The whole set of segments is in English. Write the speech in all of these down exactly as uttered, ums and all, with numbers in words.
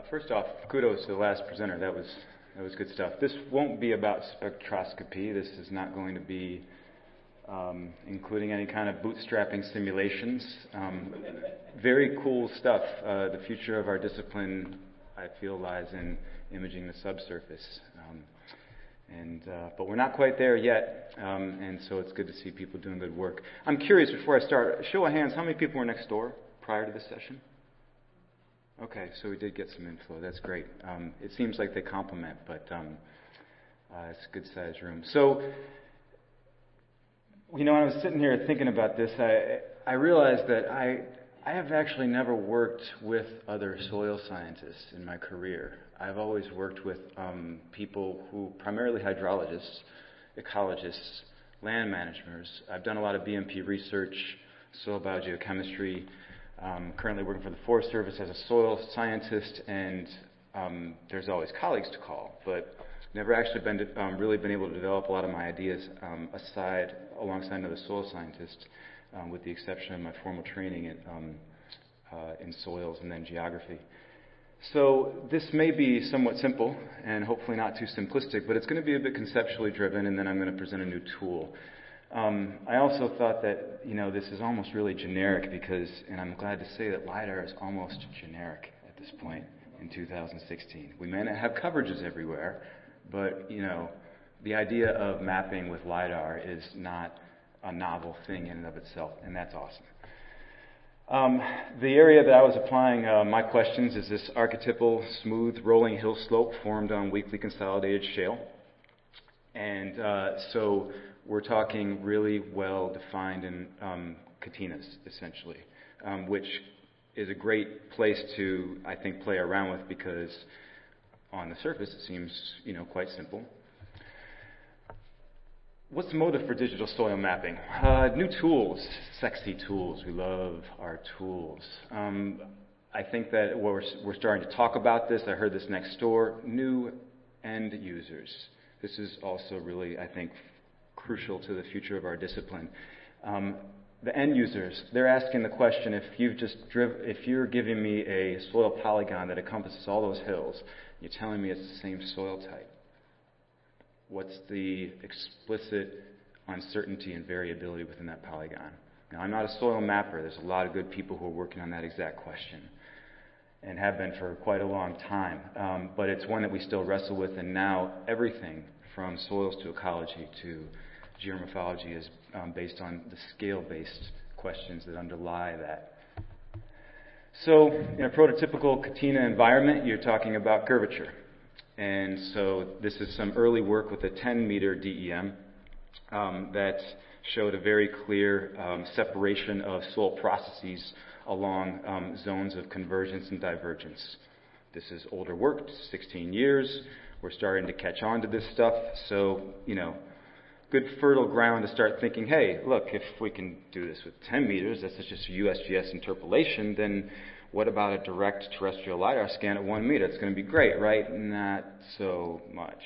first off, kudos to the last presenter. That was that was good stuff. This won't be about spectroscopy. This is not going to be um, including any kind of bootstrapping simulations. Um, very cool stuff. Uh, the future of our discipline, I feel, lies in imaging the subsurface. Um, and uh, but we're not quite there yet, um, and so it's good to see people doing good work. I'm curious, before I start, show of hands, how many people were next door prior to this session? Okay, so we did get some inflow. That's great. Um, it seems like they complement, but um, uh, it's a good-sized room. So, you know, when I was sitting here thinking about this, I I realized that I I have actually never worked with other soil scientists in my career. I've always worked with um, people who, primarily hydrologists, ecologists, land managers. I've done a lot of B M P research, soil biogeochemistry. Um, currently working for the Forest Service as a soil scientist, and um, there's always colleagues to call, but never actually been to, um, really been able to develop a lot of my ideas um, aside, alongside another soil scientist, um, with the exception of my formal training in, um, uh, in soils and then geography. So this may be somewhat simple and hopefully not too simplistic, but it's going to be a bit conceptually driven, and then I'm going to present a new tool. Um, I also thought that, you know, this is almost really generic because, and I'm glad to say that LiDAR is almost generic at this point in two thousand sixteen. We may not have coverages everywhere, but, you know, the idea of mapping with LiDAR is not a novel thing in and of itself, and that's awesome. Um, the area that I was applying uh, my questions is this archetypal, smooth, rolling hill slope formed on weakly consolidated shale. And uh, so we're talking really well-defined in um, catinas, essentially, um, which is a great place to, I think, play around with because on the surface it seems, you know, quite simple. What's the motive for digital soil mapping? Uh, new tools, sexy tools. We love our tools. Um, I think that we're, we're starting to talk about this. I heard this next door. New end users. This is also really, I think, crucial to the future of our discipline. Um, the end users, they're asking the question, if you've just driv- if you're giving me a soil polygon that encompasses all those hills, you're telling me it's the same soil type. What's the explicit uncertainty and variability within that polygon? Now, I'm not a soil mapper. There's a lot of good people who are working on that exact question and have been for quite a long time. Um, but it's one that we still wrestle with, and now everything from soils to ecology to geomorphology is um, based on the scale-based questions that underlie that. So in a prototypical Catina environment, you're talking about curvature. And so this is some early work with a ten meter D E M um, that showed a very clear um, separation of soil processes along um, zones of convergence and divergence. This is older work, sixteen years. We're starting to catch on to this stuff. So, you know, good fertile ground to start thinking, hey, look, if we can do this with ten meters, that's just a U S G S interpolation, then what about a direct terrestrial LiDAR scan at one meter? It's going to be great, right? Not so much.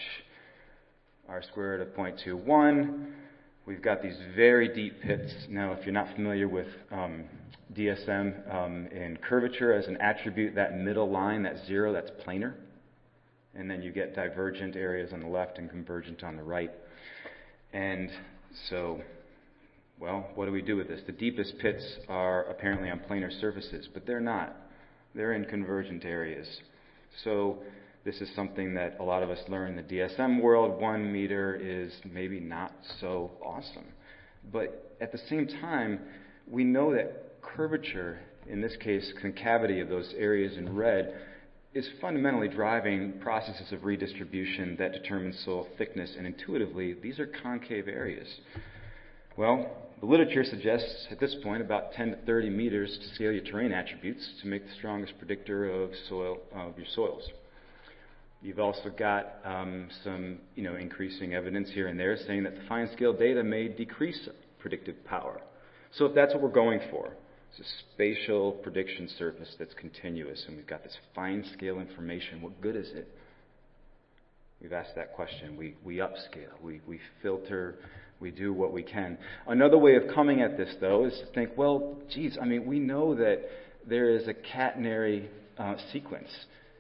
R squared of zero point two one. We've got these very deep pits. Now, if you're not familiar with um, D S M um, and curvature as an attribute, that middle line, that zero, that's planar. And then you get divergent areas on the left and convergent on the right. And so, well, what do we do with this? The deepest pits are apparently on planar surfaces, but they're not. They're in convergent areas. So this is something that a lot of us learn in the D S M world. One meter is maybe not so awesome. But at the same time, we know that curvature, in this case concavity of those areas in red, is fundamentally driving processes of redistribution that determine soil thickness, and intuitively, these are concave areas. Well, the literature suggests at this point about ten to thirty meters to scale your terrain attributes to make the strongest predictor of soil of your soils. You've also got um, some, you know, increasing evidence here and there saying that the fine scale data may decrease predictive power. So if that's what we're going for, it's a spatial prediction surface that's continuous, and we've got this fine scale information. What good is it? We've asked that question. We we upscale. We we filter. We do what we can. Another way of coming at this, though, is to think, well, geez, I mean, we know that there is a catenary uh, sequence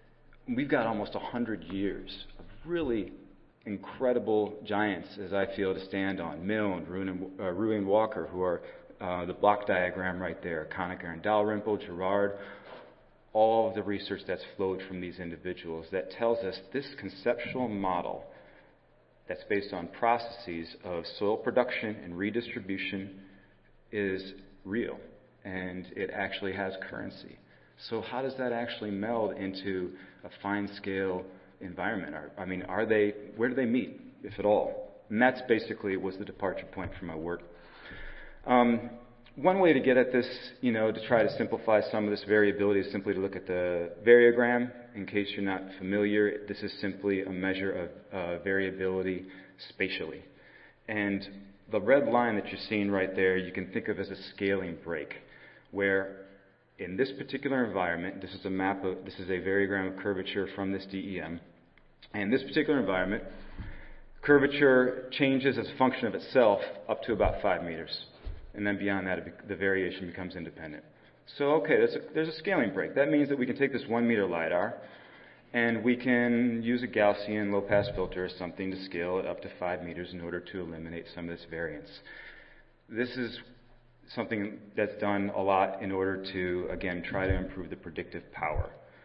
we've got almost one hundred years of really incredible giants, as I feel, to stand on. Milne, Ruin, uh, Ruin Walker, who are uh, the block diagram right there, Conacher and Dalrymple, Gerard, all of the research that's flowed from these individuals that tells us this conceptual model that's based on processes of soil production and redistribution is real, and it actually has currency. So how does that actually meld into a fine-scale environment? Are, I mean, are they, where do they meet, if at all? And that's basically was the departure point from my work. Um, one way to get at this, you know, to try to simplify some of this variability is simply to look at the variogram. In case you're not familiar, this is simply a measure of uh, variability spatially. And the red line that you're seeing right there, you can think of as a scaling break, where in this particular environment, this is a map of, this is a variogram of curvature from this D E M. And in this particular environment, curvature changes as a function of itself up to about five meters. And then beyond that, it, the variation becomes independent. So, okay, there's a, there's a scaling break. That means that we can take this one meter LiDAR and we can use a Gaussian low-pass filter or something to scale it up to five meters in order to eliminate some of this variance. This is something that's done a lot in order to, again, try to improve the predictive power.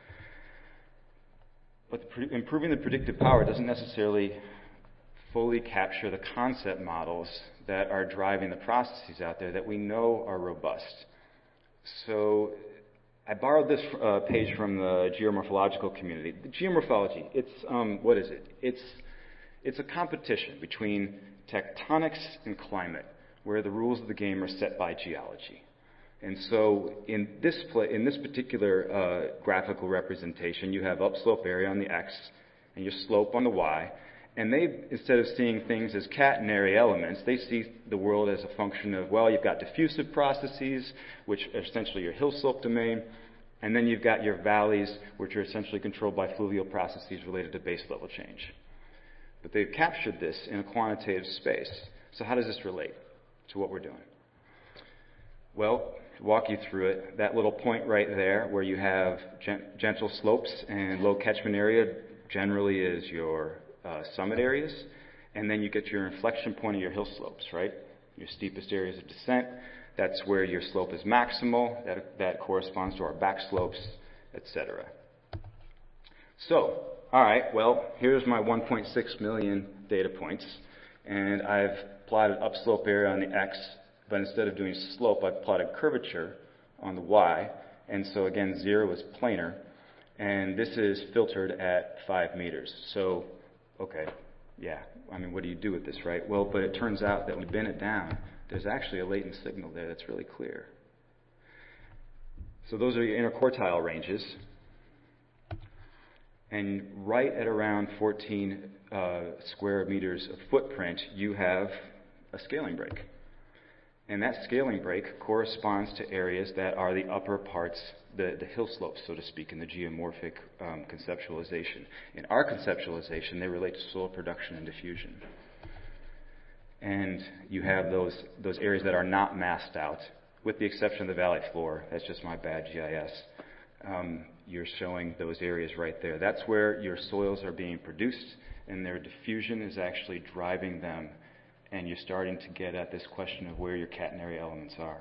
But the pre- improving the predictive power doesn't necessarily fully capture the concept models that are driving the processes out there that we know are robust. So I borrowed this uh, page from the geomorphological community. The geomorphology, it's, um, what is it? It's, it's a competition between tectonics and climate, where the rules of the game are set by geology. And so in this pla- in this particular uh, graphical representation, you have upslope area on the x and your slope on the y. And they, instead of seeing things as catenary elements, they see the world as a function of, well, you've got diffusive processes, which are essentially your hill slope domain, and then you've got your valleys, which are essentially controlled by fluvial processes related to base level change. But they've captured this in a quantitative space. So how does this relate to what we're doing? Well, to walk you through it, that little point right there where you have gent- gentle slopes and low catchment area generally is your uh, summit areas, and then you get your inflection point of your hill slopes, right? Your steepest areas of descent, that's where your slope is maximal, that, that corresponds to our back slopes, et cetera. So, all right, well, here's my one point six million data points, and I've plotted upslope area on the x, but instead of doing slope, I've plotted curvature on the y, and so again, zero is planar, and this is filtered at five meters. So, okay, yeah, I mean, what do you do with this, right? Well, but it turns out that when you bend it down, there's actually a latent signal there that's really clear. So those are your interquartile ranges. And right at around fourteen uh, square meters of footprint, you have a scaling break. And that scaling break corresponds to areas that are the upper parts, the, the hill slopes, so to speak, in the geomorphic um, conceptualization. In our conceptualization, they relate to soil production and diffusion. And you have those, those areas that are not massed out, with the exception of the valley floor. That's just my bad G I S. Um, you're showing those areas right there. That's where your soils are being produced, and their diffusion is actually driving them. And you're starting to get at this question of where your catenary elements are.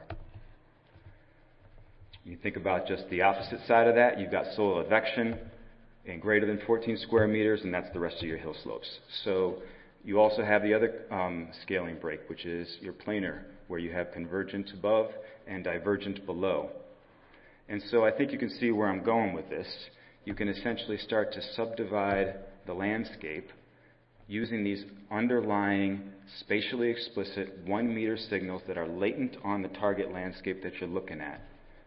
You think about just the opposite side of that. You've got soil advection in greater than fourteen square meters, and that's the rest of your hill slopes. So you also have the other um, scaling break, which is your planar, where you have convergent above and divergent below. And so I think you can see where I'm going with this. You can essentially start to subdivide the landscape using these underlying spatially explicit one meter signals that are latent on the target landscape that you're looking at.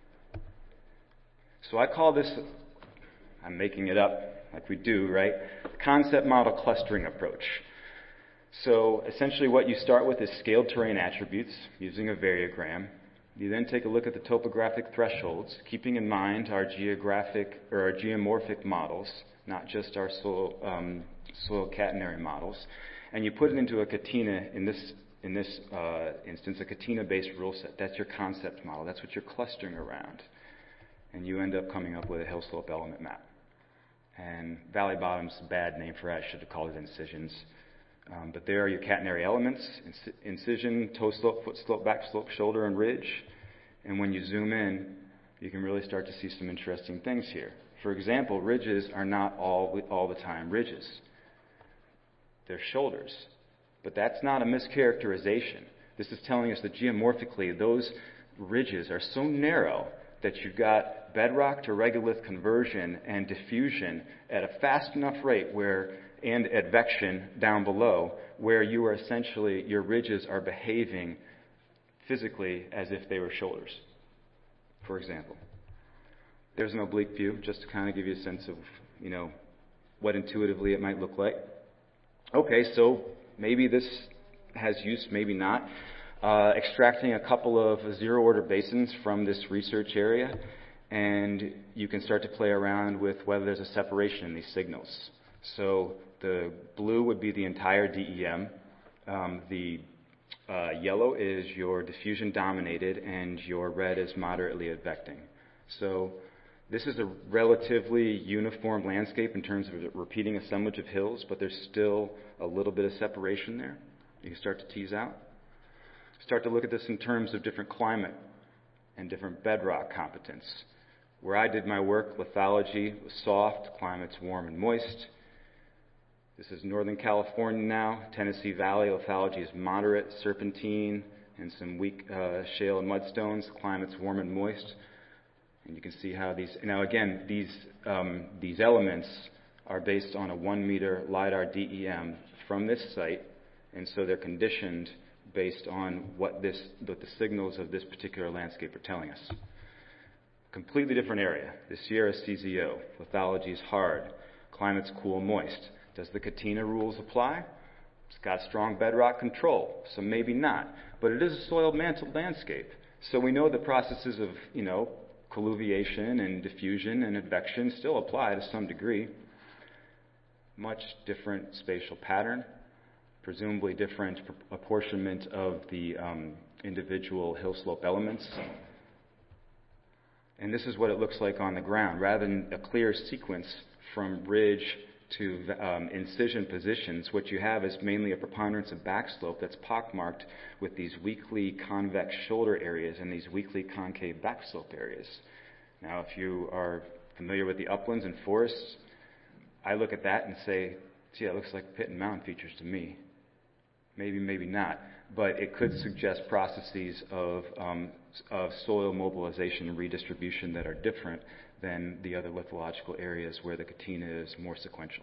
So I call this, I'm making it up like we do, right? Concept model clustering approach. So essentially what you start with is scaled terrain attributes using a variogram. You then take a look at the topographic thresholds, keeping in mind our geographic or our geomorphic models, not just our soil um, soil catenary models, and you put it into a Catena, in this in this uh, instance, a Catena-based rule set. That's your concept model. That's what you're clustering around. And you end up coming up with a hill slope element map. And valley bottom's a bad name for it. I should have called it incisions. Um, but there are your catenary elements: inc- incision, toe slope, foot slope, back slope, shoulder, and ridge. And when you zoom in, you can really start to see some interesting things here. For example, ridges are not all all the time ridges. They're shoulders. But that's not a mischaracterization. This is telling us that geomorphically, those ridges are so narrow that you've got bedrock to regolith conversion and diffusion at a fast enough rate where, and advection down below, where you are essentially, your ridges are behaving physically as if they were shoulders, for example. There's an oblique view, just to kind of give you a sense of, you know, what intuitively it might look like. Okay, so maybe this has use, maybe not. Uh, extracting a couple of zero-order basins from this research area, and you can start to play around with whether there's a separation in these signals. So the blue would be the entire D E M. Um, the uh, yellow is your diffusion dominated, and your red is moderately advecting. So this is a relatively uniform landscape in terms of a repeating assemblage of hills, but there's still a little bit of separation there. You can start to tease out. Start to look at this in terms of different climate and different bedrock competence. Where I did my work, lithology was soft, climate's warm and moist. This is Northern California now. Tennessee Valley, lithology is moderate, serpentine, and some weak uh, shale and mudstones. Climate's warm and moist. And you can see how these, now again, these, um, these elements are based on a one meter LiDAR D E M from this site, and so they're conditioned based on what this, what the signals of this particular landscape are telling us. Completely different area. The Sierra C Z O. Lithology is hard. Climate's cool and moist. Does the Katina rules apply? It's got strong bedrock control, so maybe not. But it is a soil mantled landscape. So we know the processes of, you know, colluviation and diffusion and advection still apply to some degree. Much different spatial pattern. Presumably different apportionment of the um, individual hill slope elements. And this is what it looks like on the ground. Rather than a clear sequence from ridge to um, incision positions, what you have is mainly a preponderance of back slope that's pockmarked with these weakly convex shoulder areas and these weakly concave back slope areas. Now, if you are familiar with the uplands and forests, I look at that and say, gee, that looks like pit and mountain features to me. Maybe, maybe not. But it could suggest processes of, um, of soil mobilization and redistribution that are different than the other lithological areas where the Katina is more sequential.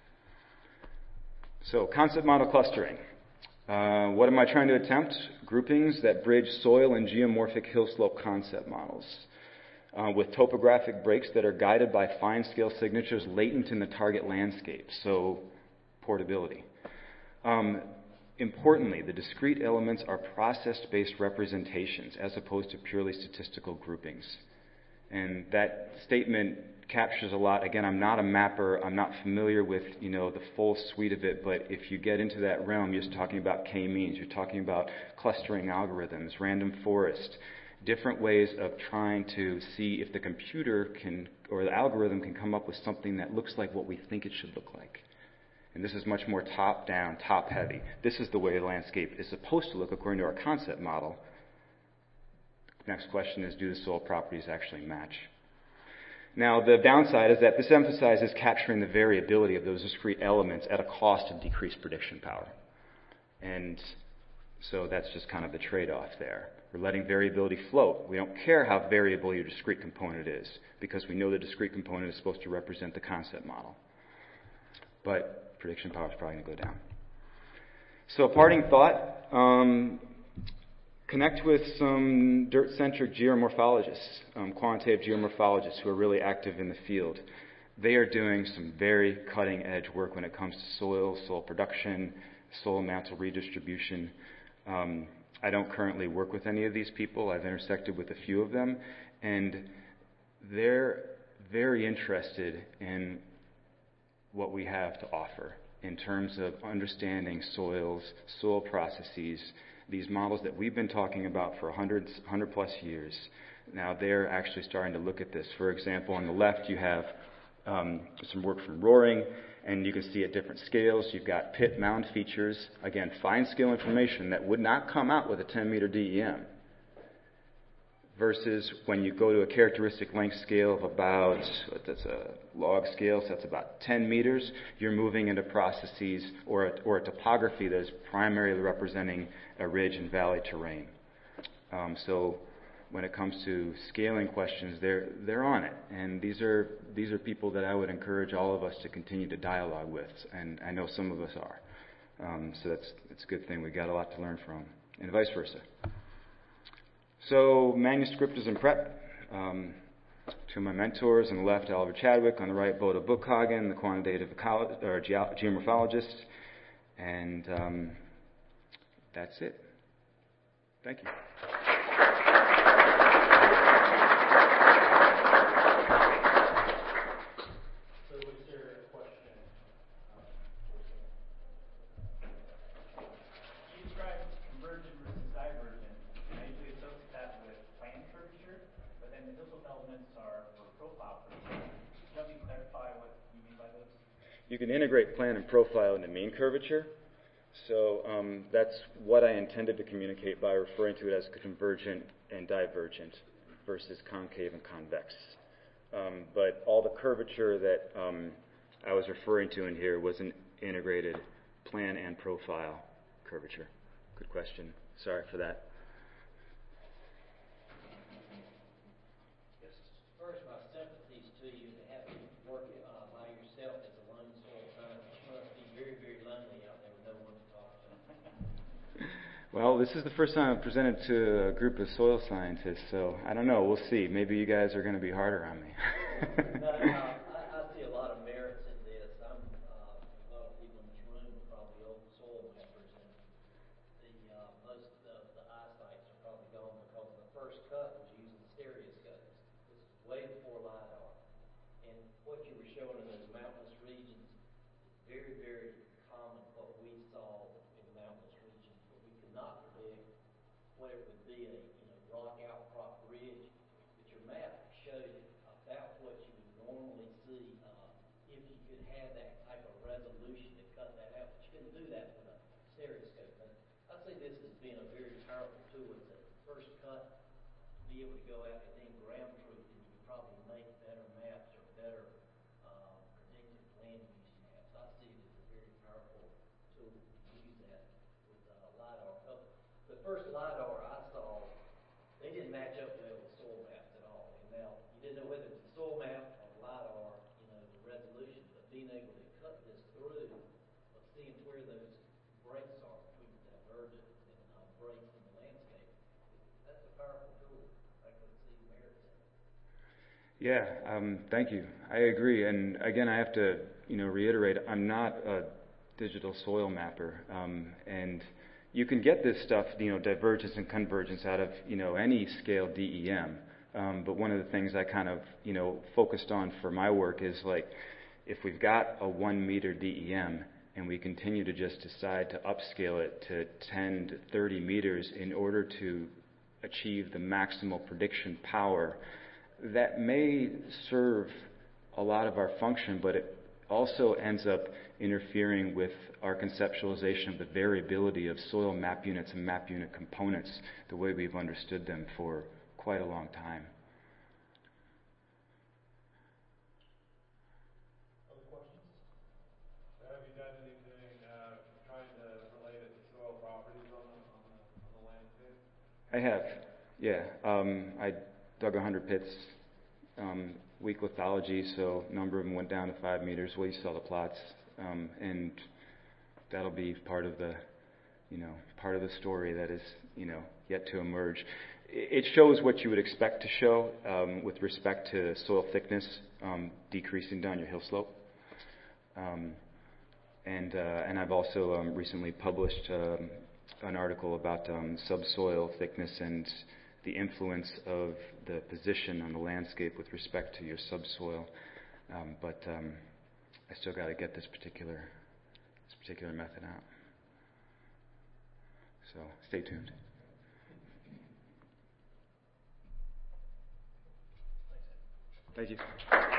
So, concept model clustering. Uh, what am I trying to attempt? Groupings that bridge soil and geomorphic hill slope concept models uh, with topographic breaks that are guided by fine-scale signatures latent in the target landscape, so portability. Um, Importantly, the discrete elements are process-based representations as opposed to purely statistical groupings. And that statement captures a lot. Again, I'm not a mapper. I'm not familiar with, you know, the full suite of it, but if you get into that realm, you're just talking about k-means. You're talking about clustering algorithms, random forest, different ways of trying to see if the computer can, or the algorithm can come up with something that looks like what we think it should look like. And this is much more top-down, top-heavy. This is the way the landscape is supposed to look according to our concept model. Next question is, do the soil properties actually match? Now, the downside is that this emphasizes capturing the variability of those discrete elements at a cost of decreased prediction power. And so that's just kind of the trade-off there. We're letting variability float. We don't care how variable your discrete component is, because we know the discrete component is supposed to represent the concept model. But prediction power is probably going to go down. So, parting thought, um, connect with some dirt-centric geomorphologists, um, quantitative geomorphologists who are really active in the field. They are doing some very cutting-edge work when it comes to soil, soil production, soil mantle redistribution. Um, I don't currently work with any of these people. I've intersected with a few of them, and they're very interested in what we have to offer in terms of understanding soils, soil processes, these models that we've been talking about for one hundred, one hundred plus years. Now they're actually starting to look at this. For example, on the left you have um, some work from Roaring, and you can see at different scales. You've got pit mound features, again, fine scale information that would not come out with a ten meter D E M. Versus when you go to a characteristic length scale of about, that's a log scale, so that's about ten meters, you're moving into processes or a, or a topography that is primarily representing a ridge and valley terrain. Um, so when it comes to scaling questions, they're they're on it, and these are these are people that I would encourage all of us to continue to dialogue with, and I know some of us are. Um, so that's that's a good thing. We got a lot to learn from, and vice versa. So manuscript is in prep. Um, to my mentors on the left, Oliver Chadwick, on the right, Bodo Buchhagen, the quantitative ecolo- or ge- geomorphologist, and um, that's it. Thank you. So was there a question? Um, you described convergent versus divergent. I usually associate that with plan curvature, but then the hillslope elements are for profile curvature. Can you help me clarify what you mean by those? You can integrate plan and profile into mean curvature. So um, that's what I intended to communicate by referring to it as convergent and divergent versus concave and convex. Um, but all the curvature that um, I was referring to in here was an integrated plan and profile curvature. Good question. Sorry for that. Yes. First, my sympathies to you to have to work uh, by yourself as a lone soil scientist. You must be very, very lonely out there with no one to talk to. Well, this is the first time I've presented to a group of soil scientists, so I don't know. We'll see. Maybe you guys are going to be harder on me. no, uh, I, I see a lot of merits in this. I'm, uh, a lot of people in this room are probably old soil mappers, and the uh, most of the eyesights are probably gone because the first cut was using stereoscopes. This is way before LiDAR. And what you were showing in those mountainous regions is very, very common what we saw in mountainous regions, but we could not predict what it would be, a you know rock outcrop ridge. But your map showed about what you would normally see uh, if you could have that type of resolution to cut that out. But you couldn't do that with a stereoscope. And I see this as being a very powerful tool. It's a first cut to be able to go out and then ground truth, and you could probably make better maps or better um, predictive land use maps. I see it as a very powerful tool to use that with uh, LiDAR. Oh, the first LiDAR I saw, they didn't match up well with soil maps at all. And now, you didn't know whether it was a soil map or LiDAR, you know, the resolution, but being able to cut this through of seeing where those breaks are between the divergent and uh, breaks in the landscape, that's a powerful tool. I could see merits in it. Yeah, um, thank you. I agree. And again, I have to, you know, reiterate, I'm not a digital soil mapper. Um, and you can get this stuff, you know, divergence and convergence out of, you know, any scale D E M. Um, but one of the things I kind of, you know, focused on for my work is like, if we've got a one meter D E M and we continue to just decide to upscale it to ten to thirty meters in order to achieve the maximal prediction power, that may serve a lot of our function, but it also ends up interfering with our conceptualization of the variability of soil map units and map unit components the way we've understood them for quite a long time. Other questions? So have you done anything uh, trying to relate it to soil properties on the, on the, on the landscape? I have, yeah. Um, I dug one hundred pits, um, weak lithology, so a number of them went down to five meters. Well, you saw the plots, um, and that'll be part of the, you know, part of the story that is, you know, yet to emerge. It shows what you would expect to show um, with respect to soil thickness um, decreasing down your hill slope. Um, and uh, and I've also um, recently published um, an article about um, subsoil thickness and the influence of the position on the landscape with respect to your subsoil. Um, but um, I still got to get this particular this particular method out. So stay tuned. Thank you.